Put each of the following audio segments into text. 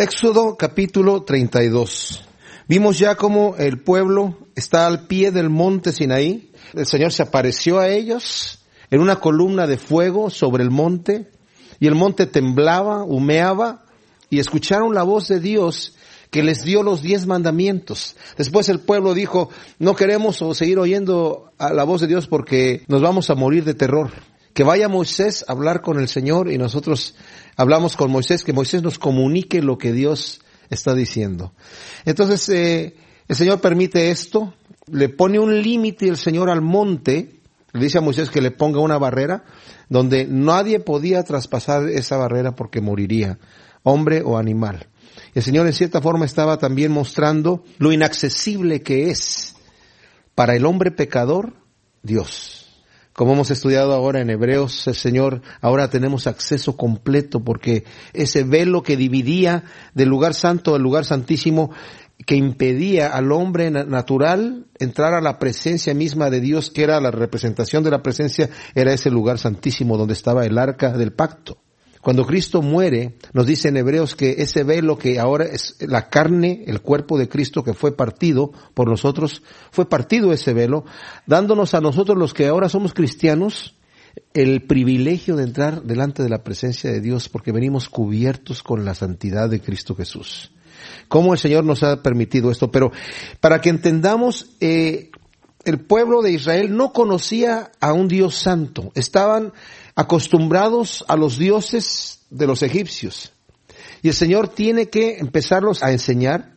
Éxodo capítulo 32. Vimos ya cómo el pueblo está al pie del monte Sinaí. El Señor se apareció a ellos en una columna de fuego sobre el monte, y el monte temblaba, humeaba, y escucharon la voz de Dios que les dio los 10 mandamientos. Después el pueblo dijo: no queremos seguir oyendo a la voz de Dios porque nos vamos a morir de terror. Que vaya Moisés a hablar con el Señor, y nosotros hablamos con Moisés, que Moisés nos comunique lo que Dios está diciendo. Entonces el Señor permite esto, le pone un límite el Señor al monte, le dice a Moisés que le ponga una barrera donde nadie podía traspasar esa barrera porque moriría, hombre o animal. El Señor en cierta forma estaba también mostrando lo inaccesible que es para el hombre pecador Dios. Como hemos estudiado ahora en Hebreos, el Señor, ahora tenemos acceso completo, porque ese velo que dividía del lugar santo al lugar santísimo, que impedía al hombre natural entrar a la presencia misma de Dios, que era la representación de la presencia, era ese lugar santísimo donde estaba el arca del pacto. Cuando Cristo muere, nos dice en Hebreos que ese velo que ahora es la carne, el cuerpo de Cristo que fue partido por nosotros, fue partido ese velo, dándonos a nosotros los que ahora somos cristianos el privilegio de entrar delante de la presencia de Dios, porque venimos cubiertos con la santidad de Cristo Jesús. ¿Cómo el Señor nos ha permitido esto? Pero para que entendamos, el pueblo de Israel no conocía a un Dios santo. Estaban acostumbrados a los dioses de los egipcios. Y el Señor tiene que empezarlos a enseñar.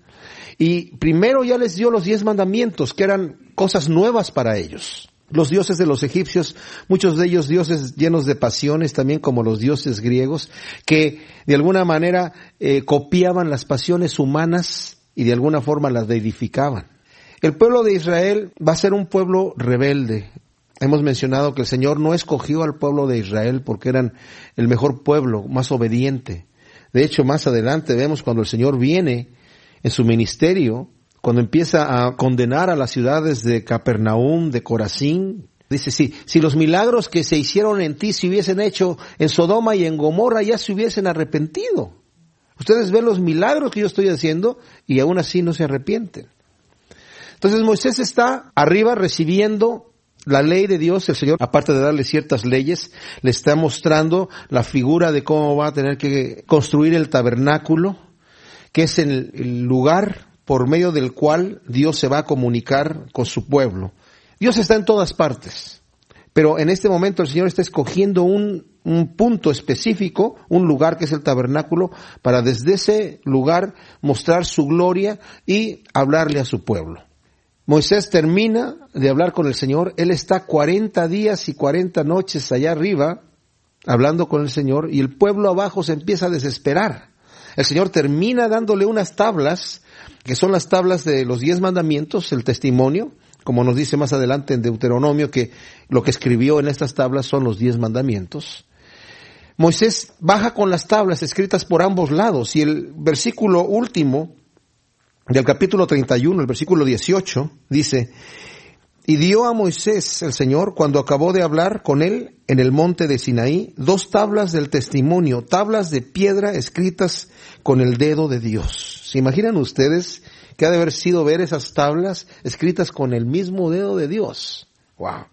Y primero ya les dio los 10 mandamientos, que eran cosas nuevas para ellos. Los dioses de los egipcios, muchos de ellos dioses llenos de pasiones, también como los dioses griegos, que de alguna manera copiaban las pasiones humanas y de alguna forma las deificaban. El pueblo de Israel va a ser un pueblo rebelde. Hemos mencionado que el Señor no escogió al pueblo de Israel porque eran el mejor pueblo, más obediente. De hecho, más adelante vemos cuando el Señor viene en su ministerio, cuando empieza a condenar a las ciudades de Capernaum, de Corazín, dice: si los milagros que se hicieron en ti se hubiesen hecho en Sodoma y en Gomorra, ya se hubiesen arrepentido. Ustedes ven los milagros que yo estoy haciendo y aún así no se arrepienten. Entonces Moisés está arriba recibiendo la ley de Dios. El Señor, aparte de darle ciertas leyes, le está mostrando la figura de cómo va a tener que construir el tabernáculo, que es el lugar por medio del cual Dios se va a comunicar con su pueblo. Dios está en todas partes, pero en este momento el Señor está escogiendo un punto específico, un lugar que es el tabernáculo, para desde ese lugar mostrar su gloria y hablarle a su pueblo. Moisés termina de hablar con el Señor. Él está 40 días y 40 noches allá arriba hablando con el Señor, y el pueblo abajo se empieza a desesperar. El Señor termina dándole unas tablas, que son las tablas de los 10 mandamientos, el testimonio, como nos dice más adelante en Deuteronomio, que lo que escribió en estas tablas son los 10 mandamientos. Moisés baja con las tablas escritas por ambos lados, y el versículo último del capítulo 31, el versículo 18, dice: y dio a Moisés el Señor, cuando acabó de hablar con él en el monte de Sinaí, 2 tablas del testimonio, tablas de piedra escritas con el dedo de Dios. ¿Se imaginan ustedes qué ha de haber sido ver esas tablas escritas con el mismo dedo de Dios? ¡Wow!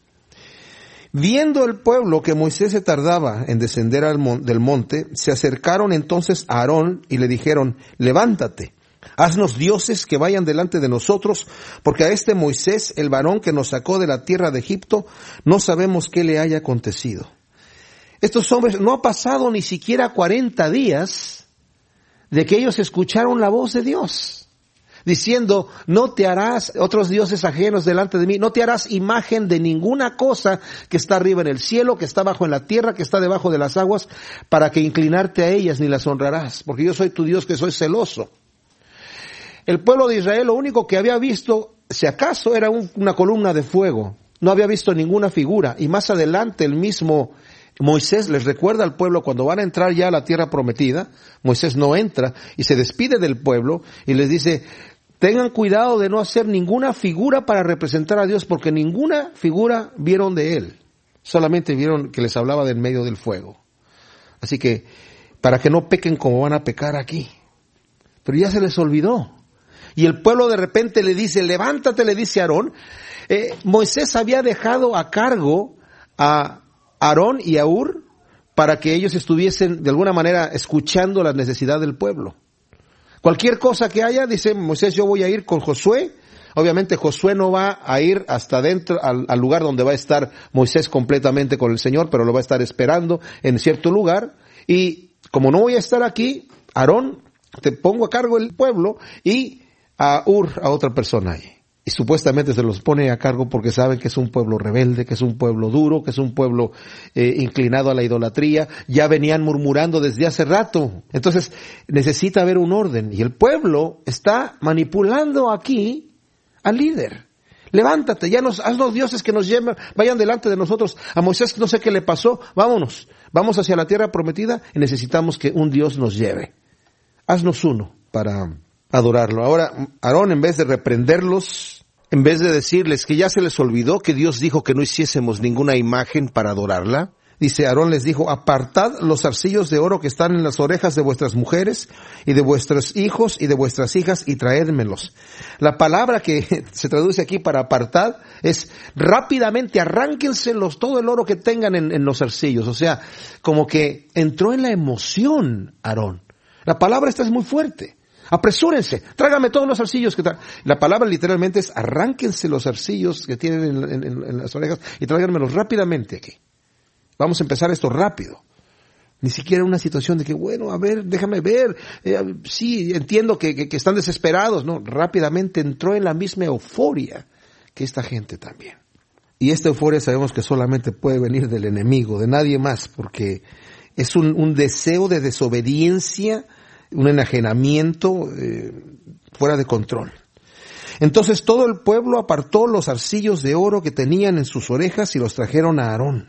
Viendo el pueblo que Moisés se tardaba en descender del monte, se acercaron entonces a Aarón y le dijeron: levántate, haznos dioses que vayan delante de nosotros, porque a este Moisés, el varón que nos sacó de la tierra de Egipto, no sabemos qué le haya acontecido. Estos hombres, no ha pasado ni siquiera 40 días de que ellos escucharon la voz de Dios, diciendo: no te harás otros dioses ajenos delante de mí, no te harás imagen de ninguna cosa que está arriba en el cielo, que está abajo en la tierra, que está debajo de las aguas, para que inclinarte a ellas ni las honrarás, porque yo soy tu Dios que soy celoso. El pueblo de Israel lo único que había visto, si acaso, era una columna de fuego. No había visto ninguna figura. Y más adelante el mismo Moisés les recuerda al pueblo, cuando van a entrar ya a la tierra prometida, Moisés no entra y se despide del pueblo y les dice: tengan cuidado de no hacer ninguna figura para representar a Dios, porque ninguna figura vieron de él. Solamente vieron que les hablaba del medio del fuego. Así que, para que no pequen como van a pecar aquí. pero ya se les olvidó. Y el pueblo de repente le dice, levántate, le dice Aarón. Moisés había dejado a cargo a Aarón y a Hur para que ellos estuviesen de alguna manera escuchando la necesidad del pueblo. Cualquier cosa que haya, dice Moisés, yo voy a ir con Josué. Obviamente Josué no va a ir hasta adentro al lugar donde va a estar Moisés completamente con el Señor, pero lo va a estar esperando en cierto lugar. Y como no voy a estar aquí, Aarón, te pongo a cargo el pueblo, y a Hur, a otra persona ahí. Y supuestamente se los pone a cargo porque saben que es un pueblo rebelde, que es un pueblo duro, que es un pueblo inclinado a la idolatría. Ya venían murmurando desde hace rato. Entonces necesita haber un orden. Y el pueblo está manipulando aquí al líder. Levántate, haznos dioses que nos lleven, vayan delante de nosotros. A Moisés no sé qué le pasó, vámonos. Vamos hacia la tierra prometida y necesitamos que un Dios nos lleve. Haznos uno para adorarlo. Ahora, Aarón, en vez de reprenderlos, en vez de decirles que ya se les olvidó que Dios dijo que no hiciésemos ninguna imagen para adorarla, dice Aarón les dijo, apartad los zarcillos de oro que están en las orejas de vuestras mujeres y de vuestros hijos y de vuestras hijas y traédmelos. La palabra que se traduce aquí para apartad es rápidamente arránquenselos todo el oro que tengan en los zarcillos. O sea, como que entró en la emoción Aarón. La palabra esta es muy fuerte. Apresúrense, tráigame todos los zarcillos que la palabra literalmente es arránquense los zarcillos que tienen en las orejas y tráiganmelos rápidamente aquí. Vamos a empezar esto rápido. Ni siquiera una situación de que, bueno, a ver, déjame ver. Sí, entiendo que están desesperados. No, rápidamente entró en la misma euforia que esta gente también. Y esta euforia sabemos que solamente puede venir del enemigo, de nadie más, porque es un deseo de desobediencia, un enajenamiento fuera de control. Entonces todo el pueblo apartó los zarcillos de oro que tenían en sus orejas y los trajeron a Aarón.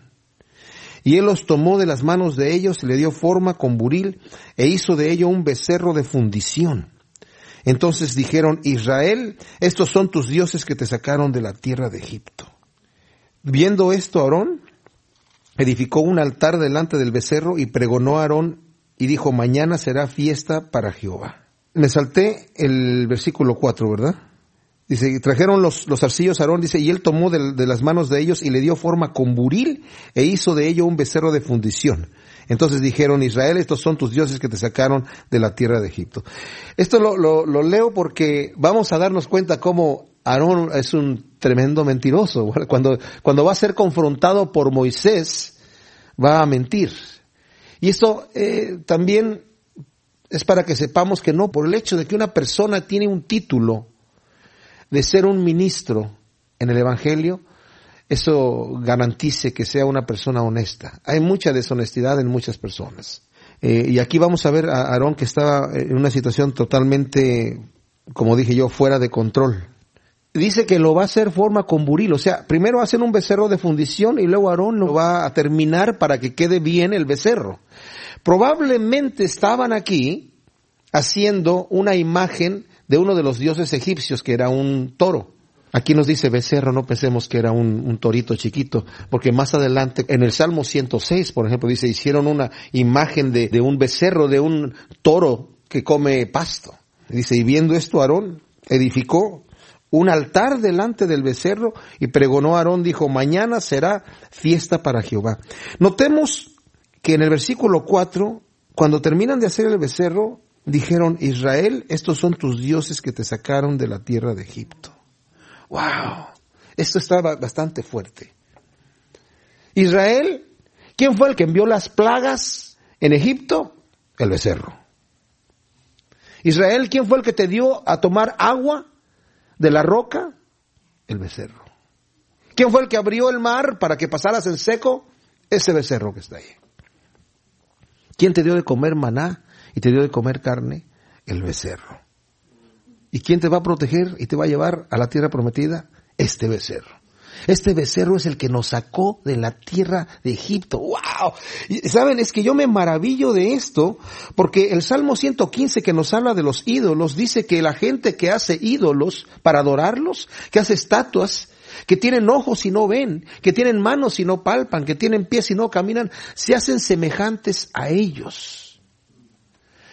Y él los tomó de las manos de ellos y le dio forma con buril e hizo de ello un becerro de fundición. Entonces dijeron, Israel, estos son tus dioses que te sacaron de la tierra de Egipto. Viendo esto, Aarón edificó un altar delante del becerro y pregonó a Aarón y dijo, mañana será fiesta para Jehová. Me salté el versículo 4, ¿verdad? Dice, trajeron los zarcillos a Aarón, dice, y él tomó de las manos de ellos y le dio forma con buril e hizo de ello un becerro de fundición. Entonces dijeron, Israel, estos son tus dioses que te sacaron de la tierra de Egipto. Esto lo leo porque vamos a darnos cuenta cómo Aarón es un tremendo mentiroso. Cuando va a ser confrontado por Moisés, va a mentir. Y esto también es para que sepamos que no por el hecho de que una persona tiene un título de ser un ministro en el Evangelio, eso garantice que sea una persona honesta. Hay mucha deshonestidad en muchas personas. Y aquí vamos a ver a Aarón que estaba en una situación totalmente, como dije yo, fuera de control. Dice que lo va a hacer forma con buril, o sea, primero hacen un becerro de fundición y luego Aarón lo va a terminar para que quede bien el becerro. Probablemente estaban aquí haciendo una imagen de uno de los dioses egipcios, que era un toro. Aquí nos dice becerro, no pensemos que era un torito chiquito, porque más adelante en el Salmo 106, por ejemplo, dice, hicieron una imagen de un becerro, de un toro que come pasto. Dice, y viendo esto Aarón edificó un altar delante del becerro y pregonó a Aarón, dijo, mañana será fiesta para Jehová. Notemos que en el versículo 4, cuando terminan de hacer el becerro, dijeron, Israel, estos son tus dioses que te sacaron de la tierra de Egipto. ¡Wow! Esto estaba bastante fuerte. Israel, ¿quién fue el que envió las plagas en Egipto? El becerro. Israel, ¿quién fue el que te dio a tomar agua de la roca? El becerro. ¿Quién fue el que abrió el mar para que pasaras en seco? Ese becerro que está ahí. ¿Quién te dio de comer maná y te dio de comer carne? El becerro. ¿Y quién te va a proteger y te va a llevar a la tierra prometida? Este becerro. Este becerro es el que nos sacó de la tierra de Egipto. ¡Wow! Y, ¿saben? Es que yo me maravillo de esto, porque el Salmo 115 que nos habla de los ídolos, dice que la gente que hace ídolos para adorarlos, que hace estatuas, que tienen ojos y no ven, que tienen manos y no palpan, que tienen pies y no caminan, se hacen semejantes a ellos.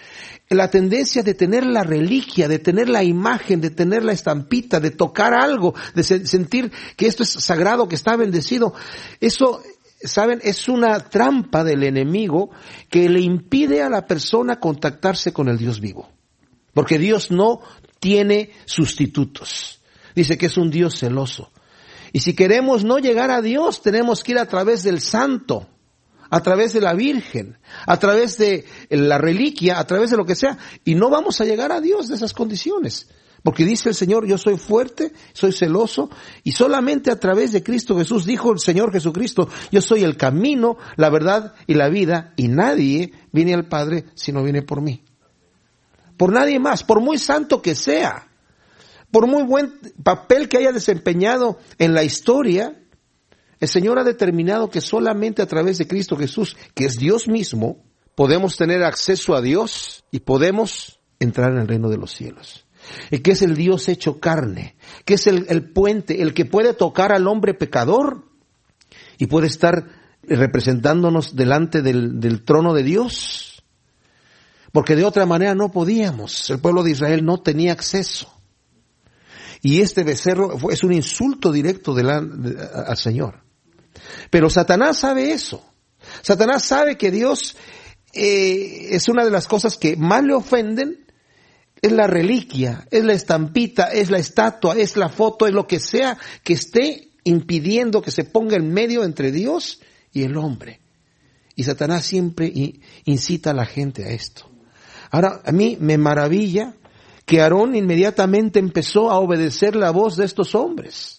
la tendencia de tener la reliquia, de tener la imagen, de tener la estampita, de tocar algo, de sentir que esto es sagrado, que está bendecido. Eso, ¿saben? Es una trampa del enemigo que le impide a la persona contactarse con el Dios vivo. Porque Dios no tiene sustitutos. Dice que es un Dios celoso. Y si queremos no llegar a Dios, tenemos que ir a través del santo, a través de la Virgen, a través de la reliquia, a través de lo que sea. Y no vamos a llegar a Dios de esas condiciones. Porque dice el Señor, yo soy fuerte, soy celoso, y solamente a través de Cristo Jesús, dijo el Señor Jesucristo, yo soy el camino, la verdad y la vida, y nadie viene al Padre si no viene por mí. Por nadie más, por muy santo que sea, por muy buen papel que haya desempeñado en la historia, el Señor ha determinado que solamente a través de Cristo Jesús, que es Dios mismo, podemos tener acceso a Dios y podemos entrar en el reino de los cielos. Y que es el Dios hecho carne, que es el puente, el que puede tocar al hombre pecador y puede estar representándonos delante del trono de Dios. Porque de otra manera no podíamos, el pueblo de Israel no tenía acceso. Y este becerro es un insulto directo al Señor. Pero Satanás sabe eso. Satanás sabe que Dios es una de las cosas que más le ofenden, es la reliquia, es la estampita, es la estatua, es la foto, es lo que sea que esté impidiendo que se ponga en medio entre Dios y el hombre. Y Satanás siempre incita a la gente a esto. Ahora, a mí me maravilla que Aarón inmediatamente empezó a obedecer la voz de estos hombres.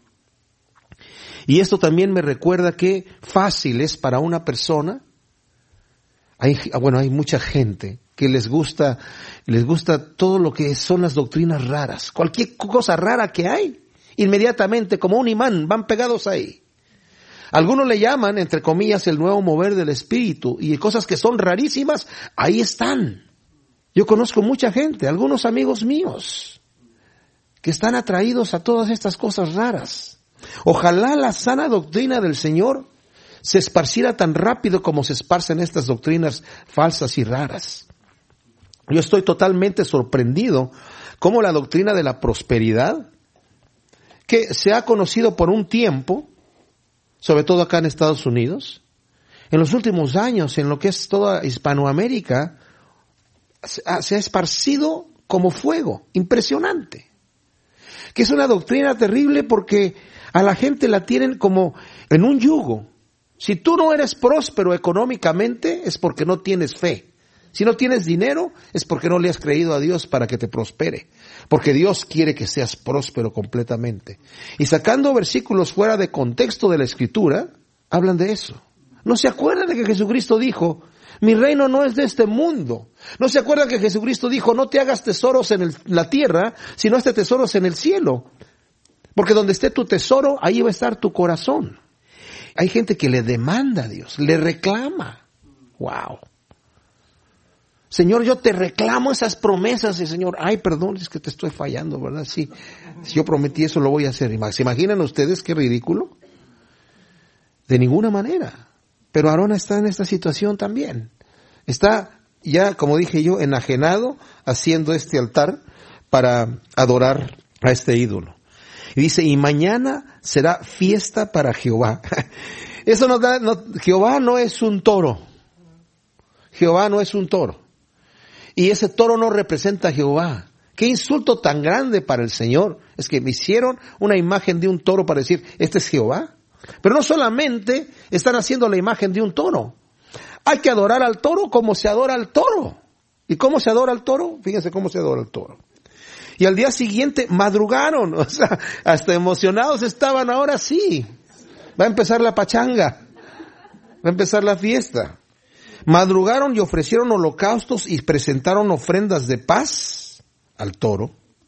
Y esto también me recuerda que fácil es para una persona. Hay mucha gente que les gusta todo lo que son las doctrinas raras. Cualquier cosa rara que hay, inmediatamente, como un imán, van pegados ahí. Algunos le llaman, entre comillas, el nuevo mover del espíritu, y cosas que son rarísimas, ahí están. Yo conozco mucha gente, algunos amigos míos, que están atraídos a todas estas cosas raras. Ojalá la sana doctrina del Señor se esparciera tan rápido como se esparcen estas doctrinas falsas y raras. Yo estoy totalmente sorprendido cómo la doctrina de la prosperidad, que se ha conocido por un tiempo, sobre todo acá en Estados Unidos, en los últimos años, en lo que es toda Hispanoamérica, se ha esparcido como fuego, impresionante. Que es una doctrina terrible porque a la gente la tienen como en un yugo. Si tú no eres próspero económicamente, es porque no tienes fe. Si no tienes dinero, es porque no le has creído a Dios para que te prospere. Porque Dios quiere que seas próspero completamente. Y sacando versículos fuera de contexto de la Escritura, hablan de eso. No se acuerdan de que Jesucristo dijo, mi reino no es de este mundo. No se acuerdan que Jesucristo dijo, no te hagas tesoros en la tierra, sino hazte tesoros en el cielo. Porque donde esté tu tesoro, ahí va a estar tu corazón. Hay gente que le demanda a Dios, le reclama. Wow. Señor, yo te reclamo esas promesas. Y Señor, ay, perdón, es que te estoy fallando, ¿verdad? Sí, si yo prometí eso, lo voy a hacer. ¿Se imaginan ustedes qué ridículo? De ninguna manera. Pero Aarón está en esta situación también. Está ya, como dije yo, enajenado, haciendo este altar para adorar a este ídolo. Y dice, y mañana será fiesta para Jehová. Eso Jehová no es un toro. Jehová no es un toro. Y ese toro no representa a Jehová. Qué insulto tan grande para el Señor. Es que me hicieron una imagen de un toro para decir, este es Jehová. Pero no solamente están haciendo la imagen de un toro. Hay que adorar al toro como se adora al toro. ¿Y cómo se adora al toro? Fíjense cómo se adora al toro. Y al día siguiente madrugaron, o sea, hasta emocionados estaban, ahora sí. Va a empezar la pachanga. Va a empezar la fiesta. Madrugaron y ofrecieron holocaustos y presentaron ofrendas de paz al toro.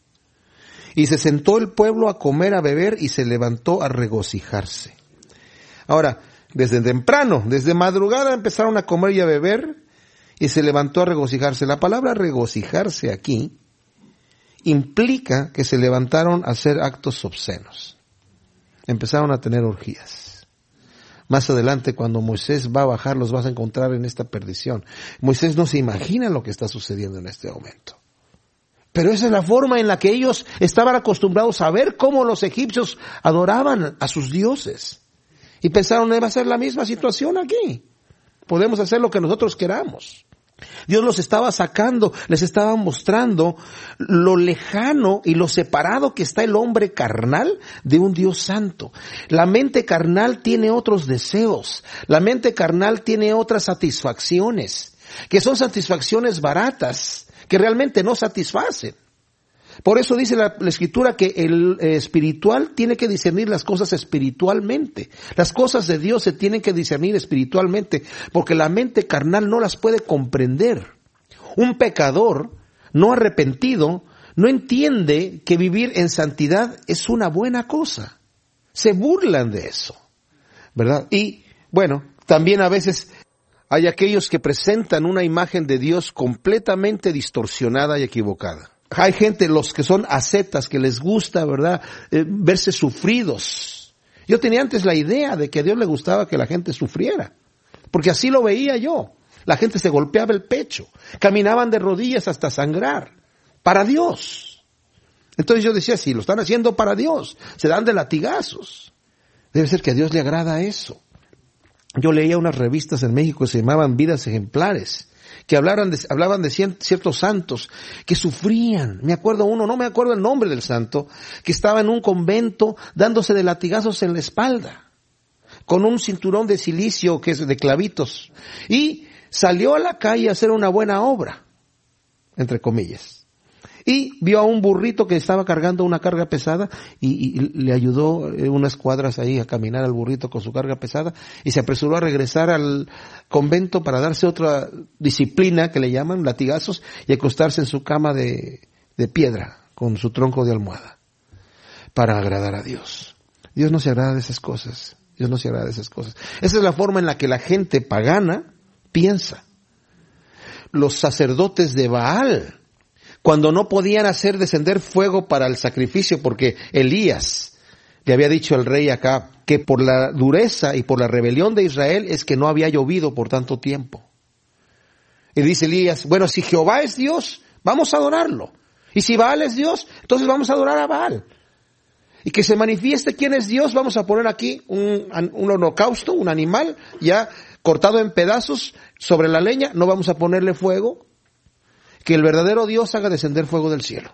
Y se sentó el pueblo a comer, a beber y se levantó a regocijarse. Ahora, desde temprano, desde madrugada empezaron a comer y a beber y se levantó a regocijarse. La palabra regocijarse aquí implica que se levantaron a hacer actos obscenos. Empezaron a tener orgías. Más adelante, cuando Moisés va a bajar, los vas a encontrar en esta perdición. Moisés no se imagina lo que está sucediendo en este momento. Pero esa es la forma en la que ellos estaban acostumbrados a ver cómo los egipcios adoraban a sus dioses. Y pensaron, va a ser la misma situación aquí. Podemos hacer lo que nosotros queramos. Dios los estaba sacando, les estaba mostrando lo lejano y lo separado que está el hombre carnal de un Dios santo. La mente carnal tiene otros deseos, la mente carnal tiene otras satisfacciones, que son satisfacciones baratas, que realmente no satisfacen. Por eso dice la Escritura que el espiritual tiene que discernir las cosas espiritualmente. Las cosas de Dios se tienen que discernir espiritualmente, porque la mente carnal no las puede comprender. Un pecador no arrepentido no entiende que vivir en santidad es una buena cosa. Se burlan de eso, ¿verdad? Y bueno, también a veces hay aquellos que presentan una imagen de Dios completamente distorsionada y equivocada. Hay gente, los que son ascetas, que les gusta, ¿verdad?, verse sufridos. Yo tenía antes la idea de que a Dios le gustaba que la gente sufriera, porque así lo veía yo. La gente se golpeaba el pecho, caminaban de rodillas hasta sangrar, para Dios. Entonces yo decía, si lo están haciendo para Dios, se dan de latigazos. Debe ser que a Dios le agrada eso. Yo leía unas revistas en México que se llamaban Vidas Ejemplares, que hablaban de ciertos santos que sufrían. Me acuerdo uno, no me acuerdo el nombre del santo, que estaba en un convento dándose de latigazos en la espalda, con un cinturón de silicio que es de clavitos, y salió a la calle a hacer una buena obra, entre comillas. Y vio a un burrito que estaba cargando una carga pesada y le ayudó unas cuadras ahí a caminar al burrito con su carga pesada y se apresuró a regresar al convento para darse otra disciplina que le llaman latigazos y acostarse en su cama de piedra con su tronco de almohada para agradar a Dios. Dios no se agrada de esas cosas. Dios no se agrada de esas cosas. Esa es la forma en la que la gente pagana piensa. Los sacerdotes de Baal, cuando no podían hacer descender fuego para el sacrificio, porque Elías le había dicho al rey Acab que por la dureza y por la rebelión de Israel es que no había llovido por tanto tiempo. Y dice Elías, bueno, si Jehová es Dios, vamos a adorarlo. Y si Baal es Dios, entonces vamos a adorar a Baal. Y que se manifieste quién es Dios, vamos a poner aquí un holocausto, un animal ya cortado en pedazos sobre la leña, no vamos a ponerle fuego. Que el verdadero Dios haga descender fuego del cielo.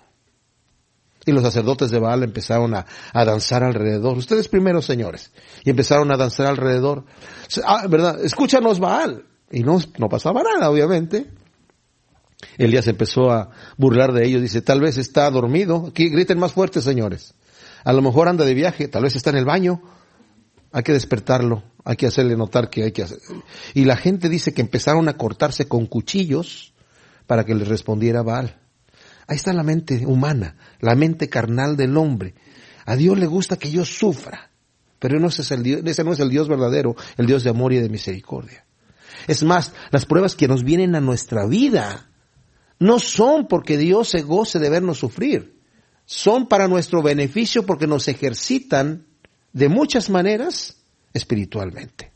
Y los sacerdotes de Baal empezaron a danzar alrededor. Ustedes primero, señores. Y empezaron a danzar alrededor. ¿Verdad? Escúchanos, Baal. Y no pasaba nada, obviamente. Elías empezó a burlar de ellos. Dice, tal vez está dormido. Aquí griten más fuerte, señores. A lo mejor anda de viaje. Tal vez está en el baño. Hay que despertarlo. Hay que hacerle notar que hay que hacer. Y la gente dice que empezaron a cortarse con cuchillos para que les respondiera Baal. Ahí está la mente humana, la mente carnal del hombre. A Dios le gusta que yo sufra, pero ese no es el Dios verdadero, el Dios de amor y de misericordia. Es más, las pruebas que nos vienen a nuestra vida no son porque Dios se goce de vernos sufrir, son para nuestro beneficio porque nos ejercitan de muchas maneras espiritualmente.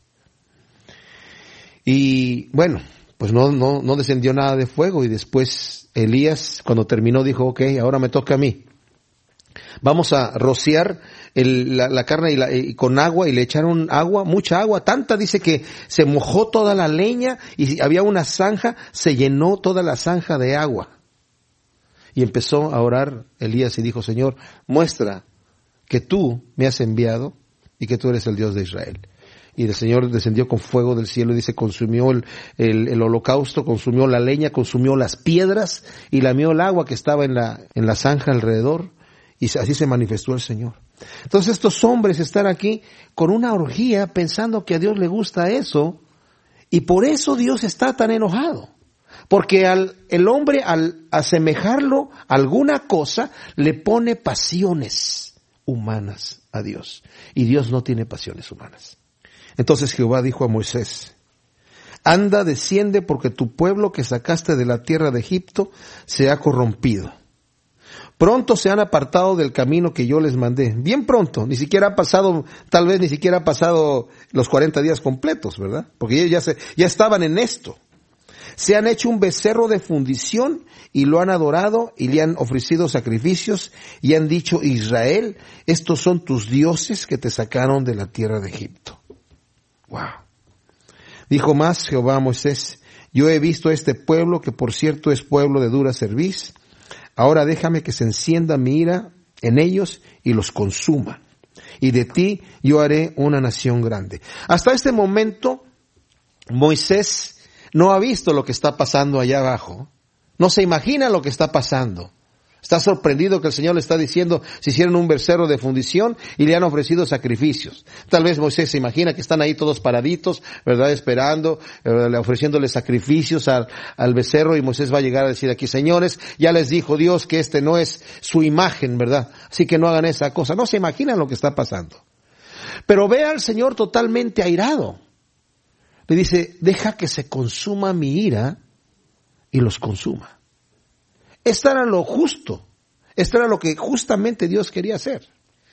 Y bueno, pues no descendió nada de fuego y después Elías, cuando terminó, dijo, ok, ahora me toca a mí. Vamos a rociar la carne y con agua, y le echaron agua, mucha agua, tanta, dice que se mojó toda la leña y si había una zanja, se llenó toda la zanja de agua. Y empezó a orar Elías y dijo, Señor, muestra que tú me has enviado y que tú eres el Dios de Israel. Y el Señor descendió con fuego del cielo y dice, consumió el holocausto, consumió la leña, consumió las piedras y lamió el agua que estaba en la zanja alrededor, y así se manifestó el Señor. Entonces estos hombres están aquí con una orgía pensando que a Dios le gusta eso, y por eso Dios está tan enojado. Porque el hombre al asemejarlo a alguna cosa le pone pasiones humanas a Dios, y Dios no tiene pasiones humanas. Entonces Jehová dijo a Moisés, anda, desciende, porque tu pueblo que sacaste de la tierra de Egipto se ha corrompido. Pronto se han apartado del camino que yo les mandé. Bien pronto, ni siquiera ha pasado, tal vez ni siquiera ha pasado los 40 días completos, ¿verdad? Porque ellos ya estaban en esto. Se han hecho un becerro de fundición y lo han adorado y le han ofrecido sacrificios y han dicho: Israel, estos son tus dioses que te sacaron de la tierra de Egipto. Wow. Dijo más Jehová a Moisés: yo he visto a este pueblo, que por cierto es pueblo de dura cerviz. Ahora déjame que se encienda mi ira en ellos y los consuma. Y de ti yo haré una nación grande. Hasta este momento, Moisés no ha visto lo que está pasando allá abajo. No se imagina lo que está pasando. Está sorprendido que el Señor le está diciendo: se hicieron un becerro de fundición y le han ofrecido sacrificios. Tal vez Moisés se imagina que están ahí todos paraditos, ¿verdad? Esperando, ofreciéndole sacrificios al becerro, y Moisés va a llegar a decir aquí: señores, ya les dijo Dios que este no es su imagen, ¿verdad? Así que no hagan esa cosa. No se imaginan lo que está pasando. Pero ve al Señor totalmente airado. Le dice: deja que se consuma mi ira y los consuma. Esto era lo justo. Esto era lo que justamente Dios quería hacer.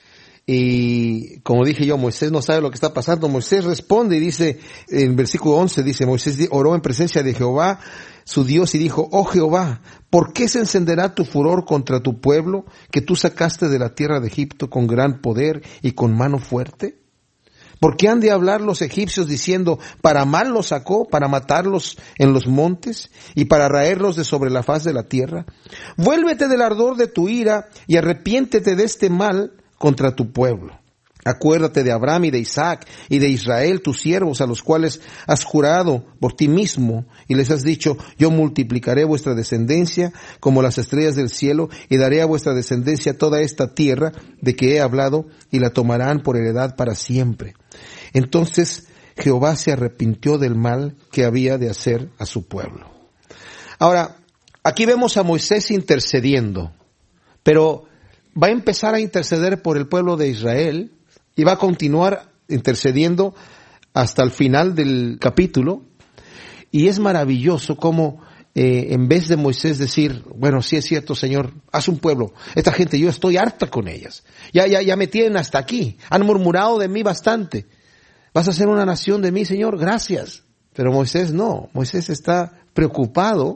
Y como dije yo, Moisés no sabe lo que está pasando. Moisés responde y dice, en versículo 11, dice: Moisés oró en presencia de Jehová, su Dios, y dijo: oh Jehová, ¿por qué se encenderá tu furor contra tu pueblo, que tú sacaste de la tierra de Egipto con gran poder y con mano fuerte? ¿Por qué han de hablar los egipcios diciendo: para mal los sacó, para matarlos en los montes y para raerlos de sobre la faz de la tierra? Vuélvete del ardor de tu ira y arrepiéntete de este mal contra tu pueblo. Acuérdate de Abraham y de Isaac y de Israel, tus siervos, a los cuales has jurado por ti mismo y les has dicho: yo multiplicaré vuestra descendencia como las estrellas del cielo y daré a vuestra descendencia toda esta tierra de que he hablado, y la tomarán por heredad para siempre. Entonces Jehová se arrepintió del mal que había de hacer a su pueblo. Ahora, aquí vemos a Moisés intercediendo, pero va a empezar a interceder por el pueblo de Israel y va a continuar intercediendo hasta el final del capítulo. Y es maravilloso cómo en vez de Moisés decir: bueno, sí es cierto, Señor, haz un pueblo. Esta gente, yo estoy harta con ellas. Ya me tienen hasta aquí. Han murmurado de mí bastante. ¿Vas a hacer una nación de mí, Señor? Gracias. Pero Moisés no. Moisés está preocupado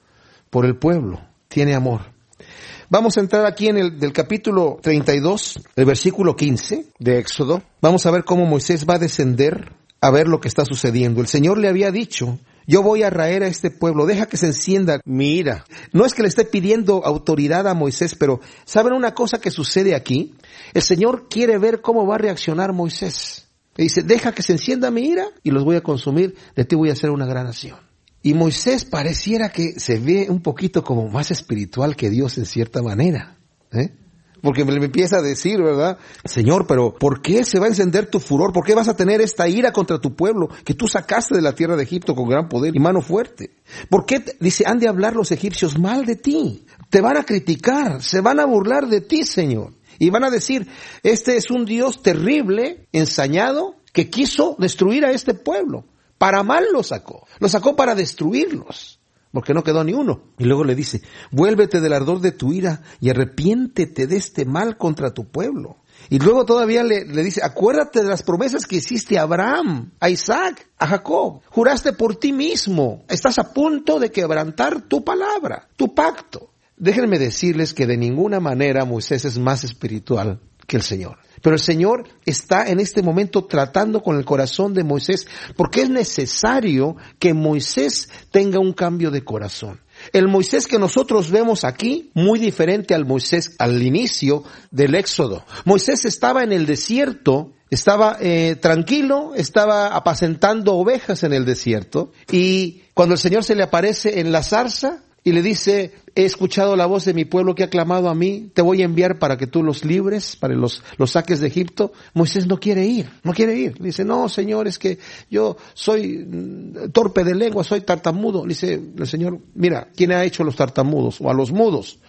por el pueblo. Tiene amor. Vamos a entrar aquí en del capítulo 32, el versículo 15 de Éxodo. Vamos a ver cómo Moisés va a descender a ver lo que está sucediendo. El Señor le había dicho: yo voy a raer a este pueblo, deja que se encienda mi ira. No es que le esté pidiendo autoridad a Moisés, pero ¿saben una cosa que sucede aquí? El Señor quiere ver cómo va a reaccionar Moisés. Le dice: deja que se encienda mi ira y los voy a consumir, de ti voy a hacer una gran nación. Y Moisés pareciera que se ve un poquito como más espiritual que Dios en cierta manera, Porque me empieza a decir, ¿verdad? Señor, pero ¿por qué se va a encender tu furor? ¿Por qué vas a tener esta ira contra tu pueblo que tú sacaste de la tierra de Egipto con gran poder y mano fuerte? ¿Por qué? Dice: han de hablar los egipcios mal de ti. Te van a criticar, se van a burlar de ti, Señor. Y van a decir: este es un Dios terrible, ensañado, que quiso destruir a este pueblo. Para mal lo sacó para destruirlos, porque no quedó ni uno. Y luego le dice: vuélvete del ardor de tu ira y arrepiéntete de este mal contra tu pueblo. Y luego todavía le dice: acuérdate de las promesas que hiciste a Abraham, a Isaac, a Jacob. Juraste por ti mismo. Estás a punto de quebrantar tu palabra, tu pacto. Déjenme decirles que de ninguna manera Moisés es más espiritual que el Señor. Pero el Señor está en este momento tratando con el corazón de Moisés, porque es necesario que Moisés tenga un cambio de corazón. El Moisés que nosotros vemos aquí, muy diferente al Moisés al inicio del Éxodo. Moisés estaba en el desierto, estaba tranquilo, estaba apacentando ovejas en el desierto, y cuando el Señor se le aparece en la zarza y le dice: he escuchado la voz de mi pueblo que ha clamado a mí, te voy a enviar para que tú los libres, para los saques de Egipto. Moisés no quiere ir. Le dice: no, Señor, es que yo soy torpe de lengua, soy tartamudo. Le dice el Señor: mira, ¿quién ha hecho los tartamudos o a los mudos?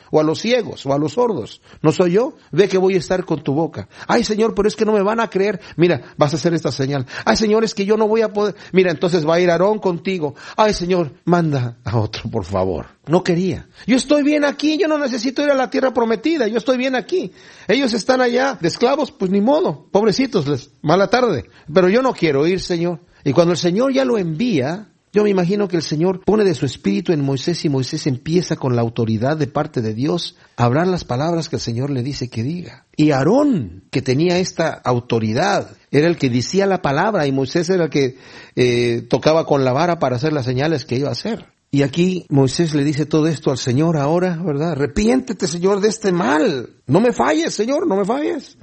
o a los ciegos, o a los sordos. ¿No soy yo? Ve que voy a estar con tu boca. Ay, Señor, pero es que no me van a creer. Mira, vas a hacer esta señal. Ay, Señor, es que yo no voy a poder. Mira, entonces va a ir Aarón contigo. Ay, Señor, manda a otro, por favor. No quería. Yo estoy bien aquí, yo no necesito ir a la tierra prometida, yo estoy bien aquí. Ellos están allá de esclavos, pues ni modo, pobrecitos, mala tarde. Pero yo no quiero ir, Señor. Y cuando el Señor ya lo envía, yo me imagino que el Señor pone de su espíritu en Moisés y Moisés empieza con la autoridad de parte de Dios a hablar las palabras que el Señor le dice que diga. Y Aarón, que tenía esta autoridad, era el que decía la palabra y Moisés era el que tocaba con la vara para hacer las señales que iba a hacer. Y aquí Moisés le dice todo esto al Señor ahora, ¿verdad? Arrepiéntete, Señor, de este mal. No me falles, Señor, no me falles.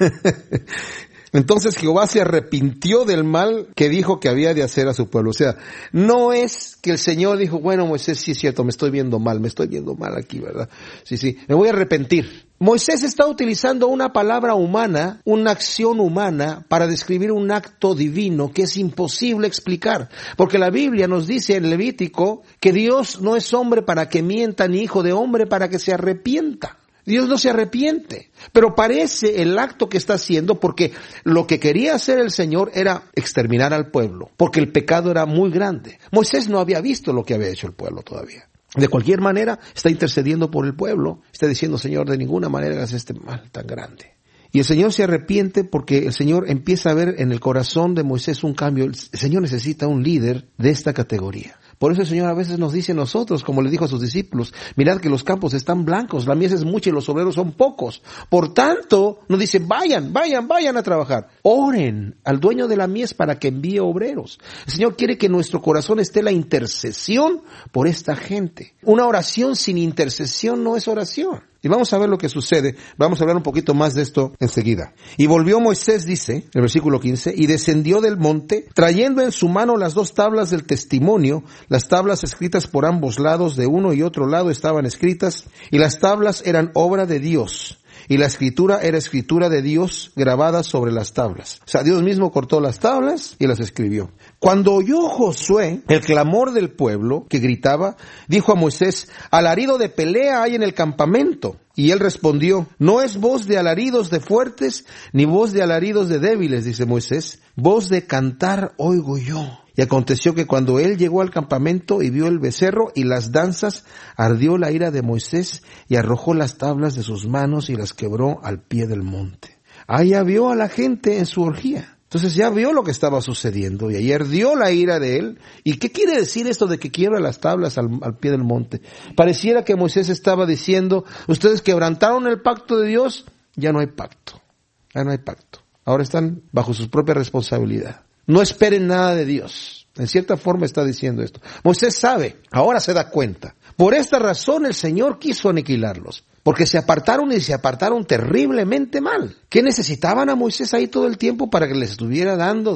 Entonces Jehová se arrepintió del mal que dijo que había de hacer a su pueblo. O sea, no es que el Señor dijo, bueno, Moisés, sí es cierto, me estoy viendo mal aquí, ¿verdad? Sí, me voy a arrepentir. Moisés está utilizando una palabra humana, una acción humana, para describir un acto divino que es imposible explicar. Porque la Biblia nos dice en Levítico que Dios no es hombre para que mienta, ni hijo de hombre para que se arrepienta. Dios no se arrepiente, pero parece el acto que está haciendo porque lo que quería hacer el Señor era exterminar al pueblo, porque el pecado era muy grande. Moisés no había visto lo que había hecho el pueblo todavía. De cualquier manera, está intercediendo por el pueblo, está diciendo, Señor, de ninguna manera hagas este mal tan grande. Y el Señor se arrepiente porque el Señor empieza a ver en el corazón de Moisés un cambio. El Señor necesita un líder de esta categoría. Por eso el Señor a veces nos dice a nosotros, como le dijo a sus discípulos, mirad que los campos están blancos, la mies es mucha y los obreros son pocos. Por tanto, nos dice, vayan a trabajar. Oren al dueño de la mies para que envíe obreros. El Señor quiere que en nuestro corazón esté la intercesión por esta gente. Una oración sin intercesión no es oración. Y vamos a ver lo que sucede. Vamos a hablar un poquito más de esto enseguida. Y volvió Moisés, dice, el versículo 15, y descendió del monte, trayendo en su mano las 2 tablas del testimonio. Las tablas escritas por ambos lados, de uno y otro lado estaban escritas, y las tablas eran obra de Dios. Y la escritura era escritura de Dios grabada sobre las tablas. O sea, Dios mismo cortó las tablas y las escribió. Cuando oyó Josué el clamor del pueblo que gritaba, dijo a Moisés, alarido de pelea hay en el campamento. Y él respondió, no es voz de alaridos de fuertes, ni voz de alaridos de débiles, dice Moisés, voz de cantar oigo yo. Y aconteció que cuando él llegó al campamento y vio el becerro y las danzas, ardió la ira de Moisés y arrojó las tablas de sus manos y las quebró al pie del monte. Ahí ya vio a la gente en su orgía. Entonces ya vio lo que estaba sucediendo y ahí ardió la ira de él. ¿Y qué quiere decir esto de que quiebra las tablas al pie del monte? Pareciera que Moisés estaba diciendo, ustedes quebrantaron el pacto de Dios, ya no hay pacto. Ya no hay pacto. Ahora están bajo su propia responsabilidad. No esperen nada de Dios. En cierta forma está diciendo esto. Moisés sabe, ahora se da cuenta. Por esta razón el Señor quiso aniquilarlos. Porque se apartaron y se apartaron terriblemente mal. ¿Qué necesitaban a Moisés ahí todo el tiempo para que les estuviera dando?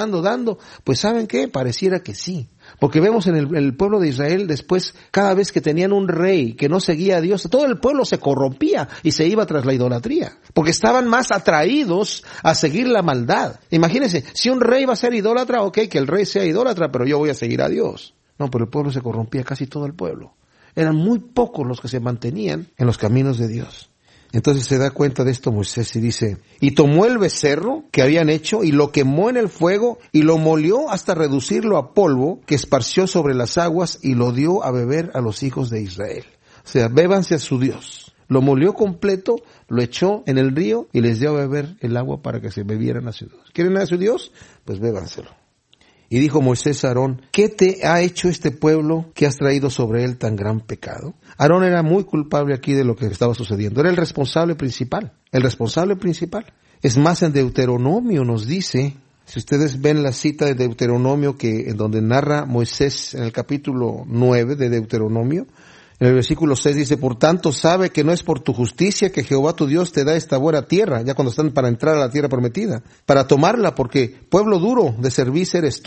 Pues ¿saben qué? Pareciera que sí. Porque vemos en el pueblo de Israel después, cada vez que tenían un rey que no seguía a Dios, todo el pueblo se corrompía y se iba tras la idolatría. Porque estaban más atraídos a seguir la maldad. Imagínense, si un rey va a ser idólatra, ok, que el rey sea idólatra, pero yo voy a seguir a Dios. No, pero el pueblo se corrompía, casi todo el pueblo. Eran muy pocos los que se mantenían en los caminos de Dios. Entonces se da cuenta de esto Moisés y dice, y tomó el becerro que habían hecho y lo quemó en el fuego y lo molió hasta reducirlo a polvo que esparció sobre las aguas y lo dio a beber a los hijos de Israel. O sea, bébanse a su Dios. Lo molió completo, lo echó en el río y les dio a beber el agua para que se bebieran a su Dios. ¿Quieren a su Dios? Pues bébanselo. Y dijo Moisés a Aarón, ¿qué te ha hecho este pueblo que has traído sobre él tan gran pecado? Aarón era muy culpable aquí de lo que estaba sucediendo. Era el responsable principal. Es más, en Deuteronomio nos dice, si ustedes ven la cita de Deuteronomio en donde narra Moisés en el capítulo 9 de Deuteronomio, en el versículo 6 dice, por tanto sabe que no es por tu justicia que Jehová tu Dios te da esta buena tierra, ya cuando están para entrar a la tierra prometida, para tomarla, porque pueblo duro de servicio eres tú.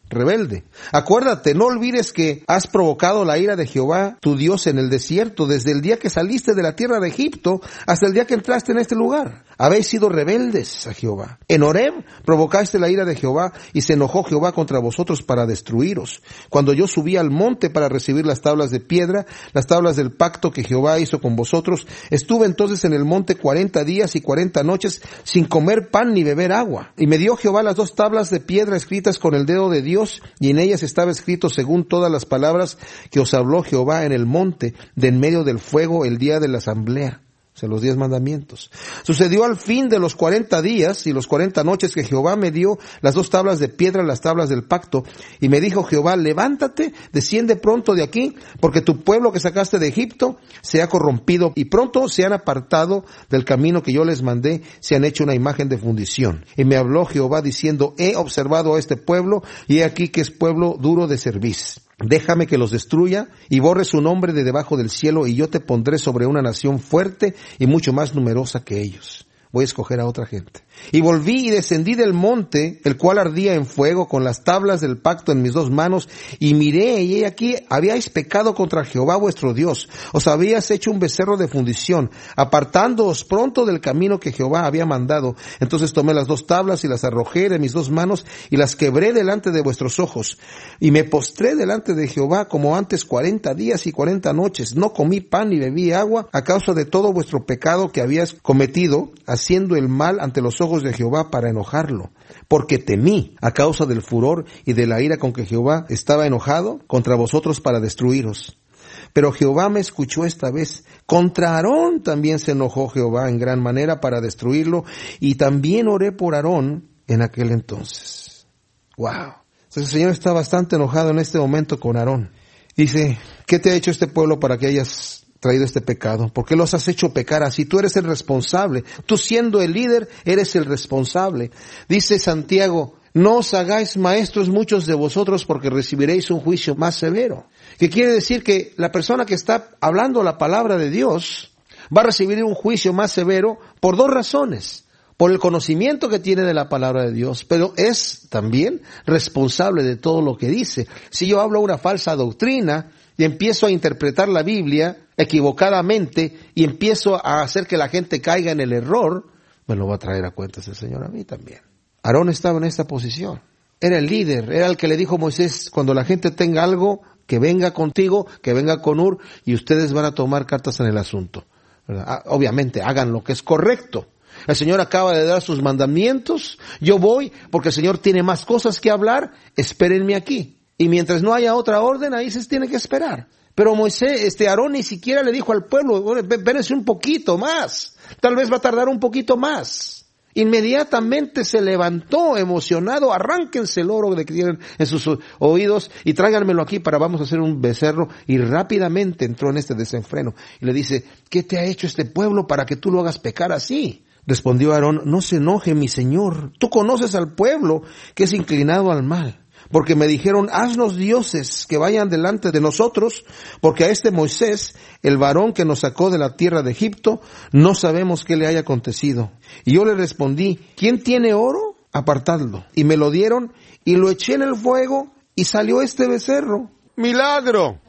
rebelde. Acuérdate, no olvides que has provocado la ira de Jehová, tu Dios, en el desierto, desde el día que saliste de la tierra de Egipto hasta el día que entraste en este lugar. Habéis sido rebeldes a Jehová. En Horeb provocaste la ira de Jehová y se enojó Jehová contra vosotros para destruiros. Cuando yo subí al monte para recibir las tablas de piedra, las tablas del pacto que Jehová hizo con vosotros, estuve entonces en el monte 40 días y 40 noches sin comer pan ni beber agua. Y me dio Jehová las 2 tablas de piedra escritas con el dedo de Dios, y en ellas estaba escrito según todas las palabras que os habló Jehová en el monte, de en medio del fuego, el día de la asamblea. O sea, los 10 mandamientos. Sucedió al fin de los 40 días y los 40 noches que Jehová me dio las 2 tablas de piedra, las tablas del pacto, y me dijo Jehová, levántate, desciende pronto de aquí, porque tu pueblo que sacaste de Egipto se ha corrompido, y pronto se han apartado del camino que yo les mandé, se han hecho una imagen de fundición. Y me habló Jehová diciendo, he observado a este pueblo, y he aquí que es pueblo duro de cerviz. Déjame que los destruya y borre su nombre de debajo del cielo, y yo te pondré sobre una nación fuerte y mucho más numerosa que ellos. Voy a escoger a otra gente. Y volví y descendí del monte, el cual ardía en fuego, con las tablas del pacto en mis 2 manos, y miré, y he aquí, habíais pecado contra Jehová vuestro Dios, os habíais hecho un becerro de fundición, apartándoos pronto del camino que Jehová había mandado. Entonces tomé las 2 tablas y las arrojé de mis 2 manos, y las quebré delante de vuestros ojos, y me postré delante de Jehová como antes 40 días y 40 noches, no comí pan ni bebí agua, a causa de todo vuestro pecado que habíais cometido, haciendo el mal ante los ojos de Jehová para enojarlo, porque temí a causa del furor y de la ira con que Jehová estaba enojado contra vosotros para destruiros. Pero Jehová me escuchó esta vez. Contra Aarón también se enojó Jehová en gran manera para destruirlo, y también oré por Aarón en aquel entonces. Wow. Entonces el Señor está bastante enojado en este momento con Aarón. Dice, ¿qué te ha hecho este pueblo para que hayas traído este pecado? ¿Por qué los has hecho pecar así? Tú eres el responsable. Tú, siendo el líder, eres el responsable. Dice Santiago, no os hagáis maestros muchos de vosotros, porque recibiréis un juicio más severo. Que quiere decir que la persona que está hablando la palabra de Dios va a recibir un juicio más severo por 2 razones. Por el conocimiento que tiene de la palabra de Dios, pero es también responsable de todo lo que dice. Si yo hablo una falsa doctrina y empiezo a interpretar la Biblia equivocadamente y empiezo a hacer que la gente caiga en el error, me lo va a traer a cuentas el Señor a mí también. Aarón estaba en esta posición. Era el líder, era el que le dijo a Moisés, cuando la gente tenga algo, que venga contigo, que venga con Ur, y ustedes van a tomar cartas en el asunto, ¿verdad? Obviamente, hagan lo que es correcto. El Señor acaba de dar sus mandamientos, yo voy porque el Señor tiene más cosas que hablar, espérenme aquí. Y mientras no haya otra orden, ahí se tiene que esperar. Pero Aarón ni siquiera le dijo al pueblo, espérense un poquito más, tal vez va a tardar un poquito más. Inmediatamente se levantó emocionado, arránquense el oro que tienen en sus oídos y tráiganmelo aquí vamos a hacer un becerro, y rápidamente entró en este desenfreno. Y le dice, ¿qué te ha hecho este pueblo para que tú lo hagas pecar así? Respondió Aarón, no se enoje mi señor, tú conoces al pueblo que es inclinado al mal, porque me dijeron, haznos dioses que vayan delante de nosotros, porque a este Moisés, el varón que nos sacó de la tierra de Egipto, no sabemos qué le haya acontecido. Y yo le respondí, ¿quién tiene oro? Apartadlo. Y me lo dieron, y lo eché en el fuego, y salió este becerro. ¡Milagro!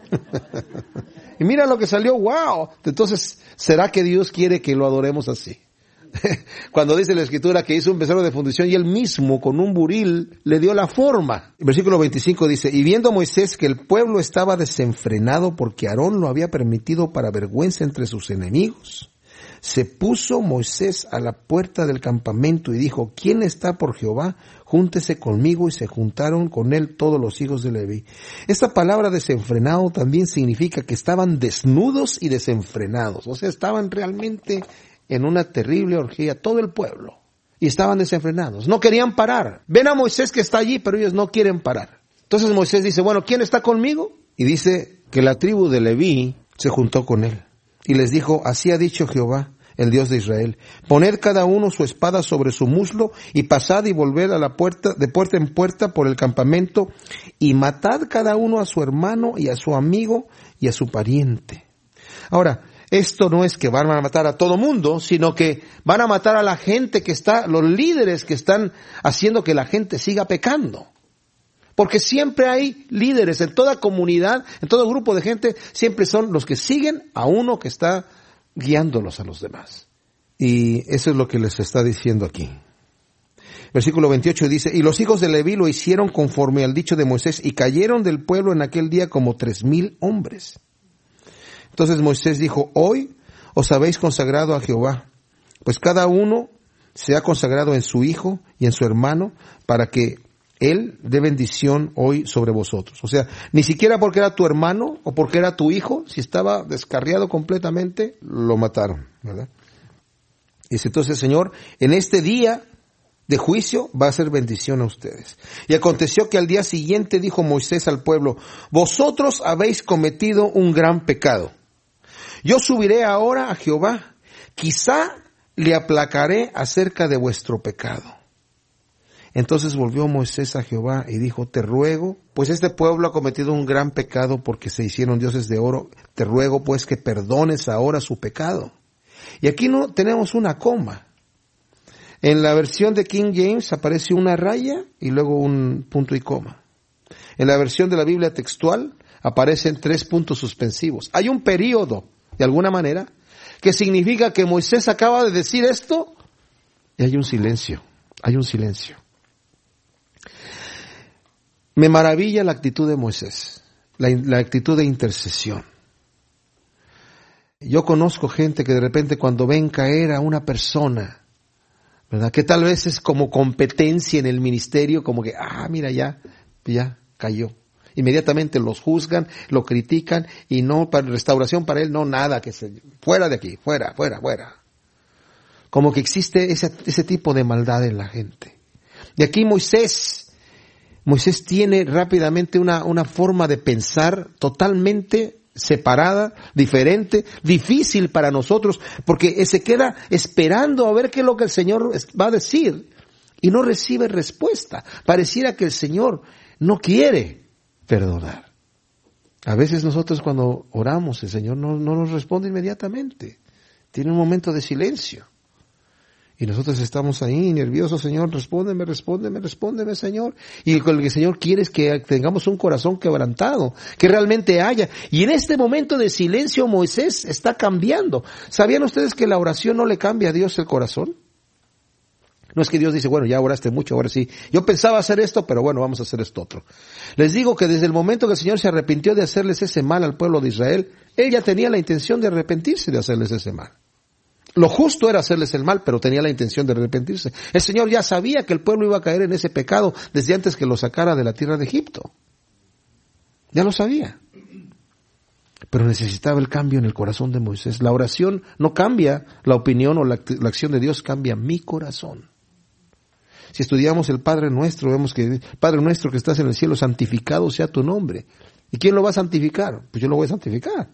Y mira lo que salió, ¡wow! Entonces, ¿será que Dios quiere que lo adoremos así? Cuando dice la Escritura que hizo un becerro de fundición y él mismo con un buril le dio la forma. El versículo 25 dice, y viendo Moisés que el pueblo estaba desenfrenado porque Aarón lo había permitido para vergüenza entre sus enemigos, se puso Moisés a la puerta del campamento y dijo, ¿quién está por Jehová? Júntese conmigo, y se juntaron con él todos los hijos de Leví. Esta palabra desenfrenado también significa que estaban desnudos y desenfrenados, o sea, estaban realmente en una terrible orgía, todo el pueblo, y estaban desenfrenados, no querían parar. Ven a Moisés que está allí, pero ellos no quieren parar. Entonces Moisés dice, bueno, ¿quién está conmigo? Y dice que la tribu de Leví se juntó con él, y les dijo, así ha dicho Jehová, el Dios de Israel, poned cada uno su espada sobre su muslo, y pasad y volved a la puerta, de puerta en puerta por el campamento, y matad cada uno a su hermano, y a su amigo, y a su pariente. Ahora, esto no es que van a matar a todo mundo, sino que van a matar a la gente que está, los líderes que están haciendo que la gente siga pecando. Porque siempre hay líderes en toda comunidad, en todo grupo de gente, siempre son los que siguen a uno que está guiándolos a los demás. Y eso es lo que les está diciendo aquí. Versículo 28 dice, y los hijos de Leví lo hicieron conforme al dicho de Moisés, y cayeron del pueblo en aquel día como 3,000 hombres. Entonces Moisés dijo, hoy os habéis consagrado a Jehová, pues cada uno se ha consagrado en su hijo y en su hermano, para que él dé bendición hoy sobre vosotros. O sea, ni siquiera porque era tu hermano o porque era tu hijo, si estaba descarriado completamente, lo mataron, ¿verdad? Dice entonces, Señor, en este día de juicio va a ser bendición a ustedes. Y aconteció que al día siguiente dijo Moisés al pueblo, vosotros habéis cometido un gran pecado. Yo subiré ahora a Jehová, quizá le aplacaré acerca de vuestro pecado. Entonces volvió Moisés a Jehová y dijo, te ruego, pues este pueblo ha cometido un gran pecado porque se hicieron dioses de oro, te ruego pues que perdones ahora su pecado. Y aquí no tenemos una coma. En la versión de King James aparece una raya y luego un punto y coma. En la versión de la Biblia textual aparecen 3 puntos suspensivos. Hay un período, de alguna manera, que significa que Moisés acaba de decir esto y hay un silencio. Me maravilla la actitud de Moisés, la actitud de intercesión. Yo conozco gente que de repente cuando ven caer a una persona, ¿verdad? Que tal vez es como competencia en el ministerio, como que, mira, ya cayó. Inmediatamente los juzgan, lo critican y no, para restauración para él, no, nada, fuera de aquí, fuera. Como que existe ese tipo de maldad en la gente. Y aquí Moisés tiene rápidamente una forma de pensar totalmente separada, diferente, difícil para nosotros, porque se queda esperando a ver qué es lo que el Señor va a decir y no recibe respuesta. Pareciera que el Señor no quiere perdonar. A veces nosotros cuando oramos, el Señor no nos responde inmediatamente. Tiene un momento de silencio. Y nosotros estamos ahí nerviosos, Señor, respóndeme, Señor. Y lo que el Señor quiere es que tengamos un corazón quebrantado, que realmente haya. Y en este momento de silencio Moisés está cambiando. ¿Sabían ustedes que la oración no le cambia a Dios el corazón? No es que Dios dice, bueno, ya oraste mucho, ahora sí. Yo pensaba hacer esto, pero bueno, vamos a hacer esto otro. Les digo que desde el momento que el Señor se arrepintió de hacerles ese mal al pueblo de Israel, Él ya tenía la intención de arrepentirse de hacerles ese mal. Lo justo era hacerles el mal, pero tenía la intención de arrepentirse. El Señor ya sabía que el pueblo iba a caer en ese pecado desde antes que lo sacara de la tierra de Egipto. Ya lo sabía. Pero necesitaba el cambio en el corazón de Moisés. La oración no cambia la opinión o la acción de Dios, cambia mi corazón. Si estudiamos el Padre Nuestro, vemos que Padre Nuestro que estás en el cielo, santificado sea tu nombre. ¿Y quién lo va a santificar? Pues yo lo voy a santificar.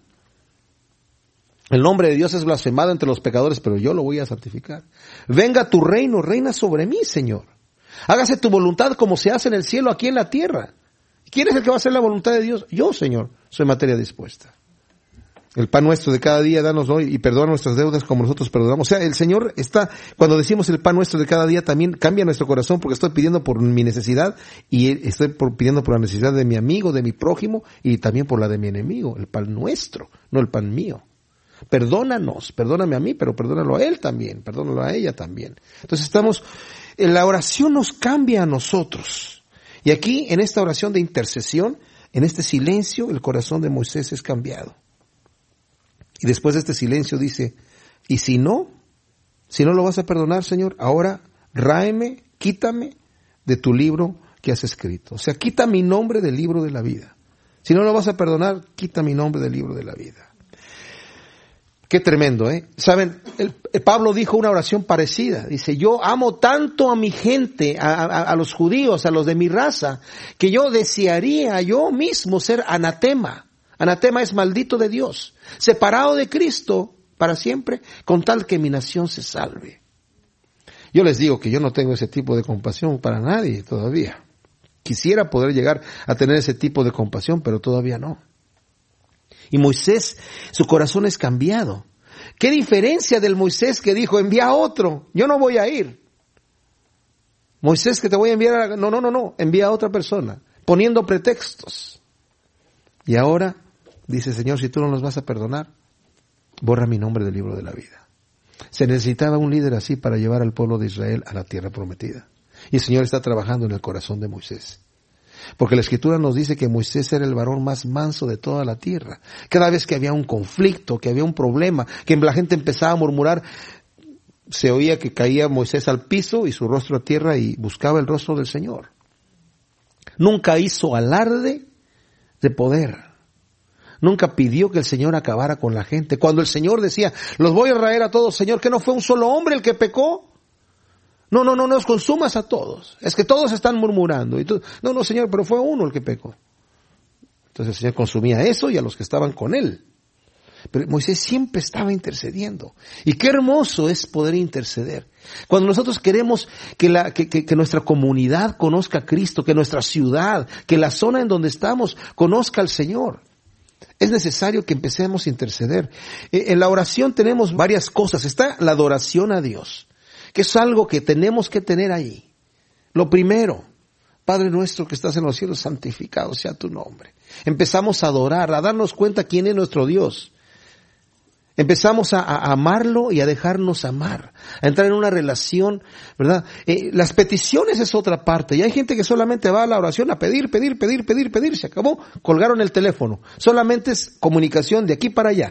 El nombre de Dios es blasfemado entre los pecadores, pero yo lo voy a santificar. Venga tu reino, reina sobre mí, Señor. Hágase tu voluntad como se hace en el cielo, aquí en la tierra. ¿Quién es el que va a hacer la voluntad de Dios? Yo, Señor, soy materia dispuesta. El pan nuestro de cada día, danos hoy y perdona nuestras deudas como nosotros perdonamos. O sea, el Señor está, cuando decimos el pan nuestro de cada día, también cambia nuestro corazón porque estoy pidiendo por mi necesidad y estoy pidiendo por la necesidad de mi amigo, de mi prójimo y también por la de mi enemigo. El pan nuestro, no el pan mío. Perdóname a mí, pero perdónalo a él también, perdónalo a ella también. Entonces la oración nos cambia a nosotros. Y aquí, en esta oración de intercesión, en este silencio, el corazón de Moisés es cambiado. Y después de este silencio dice, y si no lo vas a perdonar, Señor, ahora ráeme, quítame de tu libro que has escrito. O sea, quita mi nombre del libro de la vida. Si no lo vas a perdonar, quita mi nombre del libro de la vida. Qué tremendo, ¿eh? Saben, Pablo dijo una oración parecida. Dice, yo amo tanto a mi gente, a los judíos, a los de mi raza, que yo desearía yo mismo ser anatema. Anatema es maldito de Dios, separado de Cristo para siempre, con tal que mi nación se salve. Yo les digo que yo no tengo ese tipo de compasión para nadie todavía. Quisiera poder llegar a tener ese tipo de compasión, pero todavía no. Y Moisés, su corazón es cambiado. ¿Qué diferencia del Moisés que dijo, envía a otro, yo no voy a ir? Moisés que te voy a enviar, no, envía a otra persona. poniendo pretextos. Y ahora dice, Señor, si tú no los vas a perdonar, borra mi nombre del libro de la vida. Se necesitaba un líder así para llevar al pueblo de Israel a la tierra prometida. Y el Señor está trabajando en el corazón de Moisés. Porque la Escritura nos dice que Moisés era el varón más manso de toda la tierra. Cada vez que había un conflicto, que había un problema, que la gente empezaba a murmurar, se oía que caía Moisés al piso y su rostro a tierra y buscaba el rostro del Señor. Nunca hizo alarde de poder. Nunca pidió que el Señor acabara con la gente. Cuando el Señor decía, los voy a raer a todos, Señor, ¿que no fue un solo hombre el que pecó? No nos consumas a todos. Es que todos están murmurando. Y tú, no, Señor, pero fue uno el que pecó. Entonces el Señor consumía eso y a los que estaban con él. Pero Moisés siempre estaba intercediendo. Y qué hermoso es poder interceder. Cuando nosotros queremos que nuestra comunidad conozca a Cristo, que nuestra ciudad, que la zona en donde estamos conozca al Señor, es necesario que empecemos a interceder. En la oración tenemos varias cosas. Está la adoración a Dios, que es algo que tenemos que tener ahí. Lo primero, Padre nuestro que estás en los cielos, santificado sea tu nombre. Empezamos a adorar, a darnos cuenta quién es nuestro Dios. Empezamos a amarlo y a dejarnos amar, a entrar en una relación, ¿verdad? Las peticiones es otra parte, y hay gente que solamente va a la oración a pedir, se acabó, colgaron el teléfono. Solamente es comunicación de aquí para allá.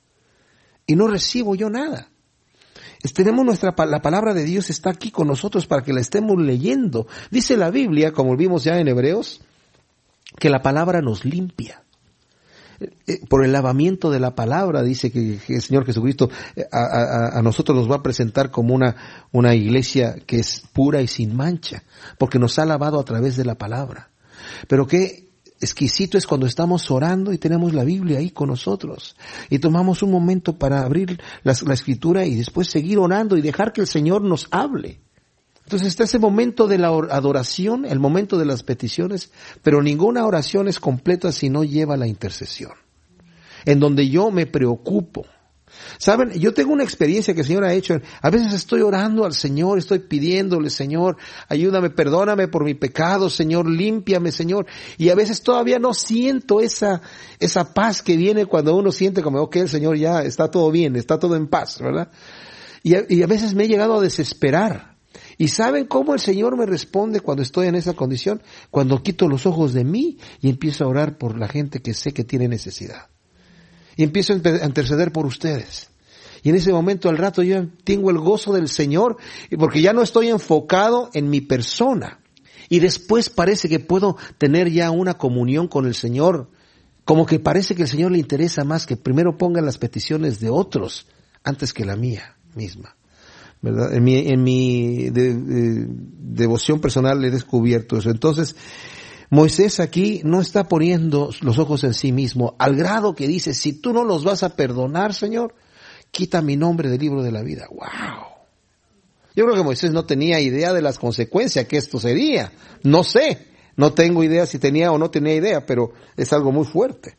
Y no recibo yo nada. Tenemos la palabra de Dios está aquí con nosotros para que la estemos leyendo. Dice la Biblia, como vimos ya en Hebreos, que la palabra nos limpia. Por el lavamiento de la palabra, dice que el Señor Jesucristo a nosotros nos va a presentar como una iglesia que es pura y sin mancha, porque nos ha lavado a través de la palabra. Pero qué exquisito es cuando estamos orando y tenemos la Biblia ahí con nosotros y tomamos un momento para abrir la Escritura y después seguir orando y dejar que el Señor nos hable. Entonces está ese momento de la adoración, el momento de las peticiones, pero ninguna oración es completa si no lleva la intercesión, en donde yo me preocupo. Saben, yo tengo una experiencia que el Señor ha hecho. A veces estoy orando al Señor, estoy pidiéndole, Señor, ayúdame, perdóname por mi pecado, Señor, límpiame, Señor. Y a veces todavía no siento esa paz que viene cuando uno siente como, ok, el Señor ya está todo bien, está todo en paz, ¿verdad? Y a veces me he llegado a desesperar. ¿Y saben cómo el Señor me responde cuando estoy en esa condición? Cuando quito los ojos de mí y empiezo a orar por la gente que sé que tiene necesidad. Y empiezo a interceder por ustedes. Y en ese momento, al rato, yo tengo el gozo del Señor, porque ya no estoy enfocado en mi persona. Y después parece que puedo tener ya una comunión con el Señor, como que parece que el Señor le interesa más que primero ponga las peticiones de otros antes que la mía misma. ¿Verdad? En mi devoción personal he descubierto eso. Entonces, Moisés aquí no está poniendo los ojos en sí mismo, al grado que dice, si tú no los vas a perdonar, Señor, quita mi nombre del libro de la vida. ¡Wow! Yo creo que Moisés no tenía idea de las consecuencias que esto sería. No sé, no tengo idea si tenía o no tenía idea, pero es algo muy fuerte.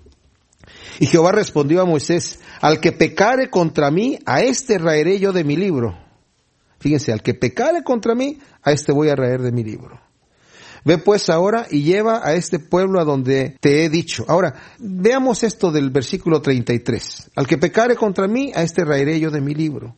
Y Jehová respondió a Moisés, al que pecare contra mí, a este raeré yo de mi libro. Fíjense, al que pecare contra mí, a este voy a raer de mi libro. Ve pues ahora y lleva a este pueblo a donde te he dicho. Ahora, veamos esto del versículo 33. Al que pecare contra mí, a este raeré yo de mi libro.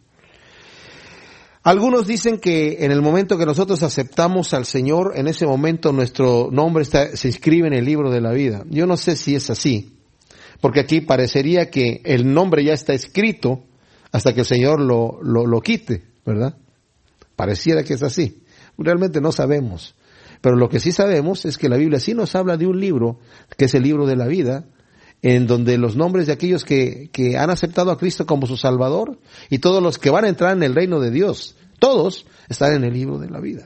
Algunos dicen que en el momento que nosotros aceptamos al Señor, en ese momento nuestro nombre se inscribe en el libro de la vida. Yo no sé si es así. Porque aquí parecería que el nombre ya está escrito hasta que el Señor lo quite, ¿verdad? Pareciera que es así. Realmente no sabemos. Pero lo que sí sabemos es que la Biblia sí nos habla de un libro, que es el libro de la vida, en donde los nombres de aquellos que han aceptado a Cristo como su Salvador y todos los que van a entrar en el reino de Dios, todos están en el libro de la vida.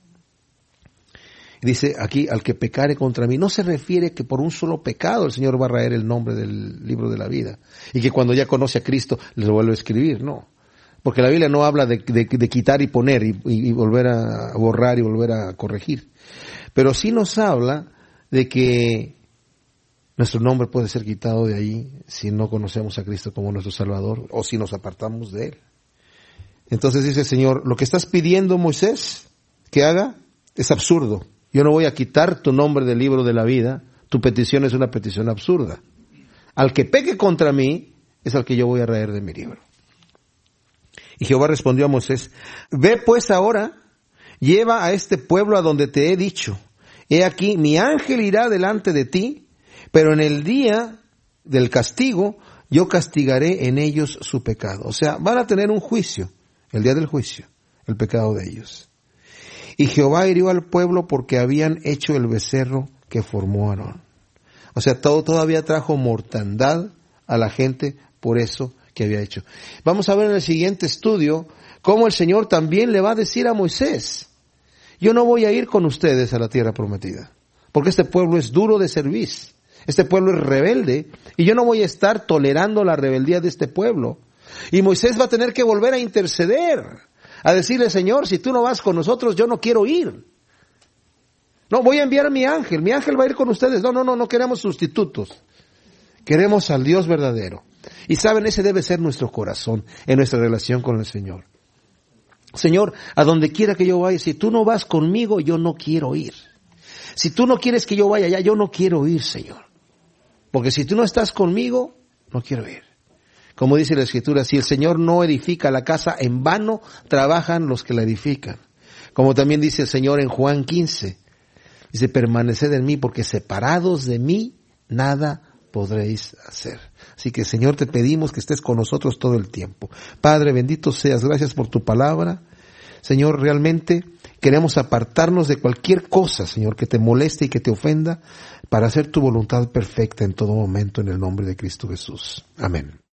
Dice aquí, al que pecare contra mí, no se refiere que por un solo pecado el Señor va a raer el nombre del libro de la vida y que cuando ya conoce a Cristo le vuelve a escribir, no. Porque la Biblia no habla de quitar y poner y volver a borrar y volver a corregir. Pero sí nos habla de que nuestro nombre puede ser quitado de ahí si no conocemos a Cristo como nuestro Salvador o si nos apartamos de Él. Entonces dice el Señor, lo que estás pidiendo, Moisés, que haga, es absurdo. Yo no voy a quitar tu nombre del libro de la vida. Tu petición es una petición absurda. Al que peque contra mí, es al que yo voy a raer de mi libro. Y Jehová respondió a Moisés, ve pues ahora, lleva a este pueblo a donde te he dicho. He aquí, mi ángel irá delante de ti, pero en el día del castigo, yo castigaré en ellos su pecado. O sea, van a tener un juicio, el día del juicio, el pecado de ellos. Y Jehová hirió al pueblo porque habían hecho el becerro que formó Aarón. O sea, todavía trajo mortandad a la gente por eso que había hecho. Vamos a ver en el siguiente estudio cómo el Señor también le va a decir a Moisés, yo no voy a ir con ustedes a la tierra prometida, porque este pueblo es duro de cerviz, este pueblo es rebelde, y yo no voy a estar tolerando la rebeldía de este pueblo. Y Moisés va a tener que volver a interceder, a decirle, Señor, si tú no vas con nosotros, yo no quiero ir. No, voy a enviar a mi ángel va a ir con ustedes. No queremos sustitutos. Queremos al Dios verdadero. Y saben, ese debe ser nuestro corazón en nuestra relación con el Señor. Señor, a donde quiera que yo vaya, si tú no vas conmigo, yo no quiero ir. Si tú no quieres que yo vaya allá, yo no quiero ir, Señor. Porque si tú no estás conmigo, no quiero ir. Como dice la Escritura, si el Señor no edifica la casa, en vano trabajan los que la edifican. Como también dice el Señor en Juan 15, dice, permaneced en mí, porque separados de mí, nada podréis hacer. Así que, Señor, te pedimos que estés con nosotros todo el tiempo. Padre, bendito seas, gracias por tu palabra. Señor, realmente queremos apartarnos de cualquier cosa, Señor, que te moleste y que te ofenda, para hacer tu voluntad perfecta en todo momento, en el nombre de Cristo Jesús. Amén.